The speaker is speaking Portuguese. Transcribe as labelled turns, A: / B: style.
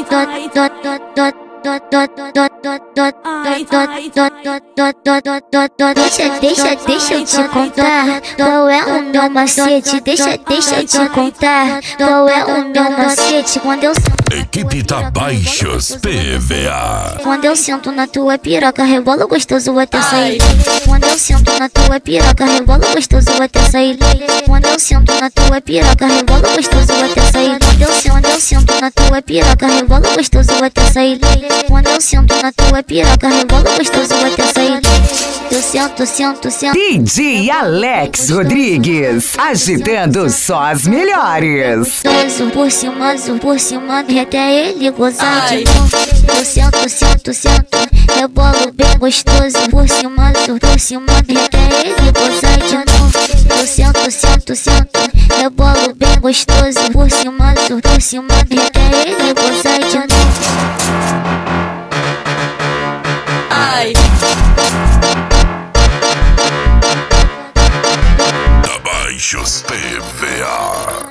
A: Deixa eu te contar qual é o meu macete. Deixa eu te contar qual é o meu macete. Quando eu sento
B: Equipe Tabaixos PVA.
A: Quando eu sento na tua piroca, rebola gostoso até sair. Quando eu sento na tua piroca, rebola gostoso até sair. Quando eu sento na tua piroca, rebola gostoso até sair. Quando eu sento na tua piroca, rebola gostoso até sair. Quando eu sento na tua piroca, rebola gostoso até sair. Eu sento.
C: DJ Alex Rodrigues, agitando só as melhores.
A: Gostoso por cima, e até ele gozar de novo. Eu sento, rebolo bem gostoso por cima, e até ele gozar de novo. Eu sento, rebolo bem gostoso por cima, e até ele gozar de novo.
B: Tabaixos PVA.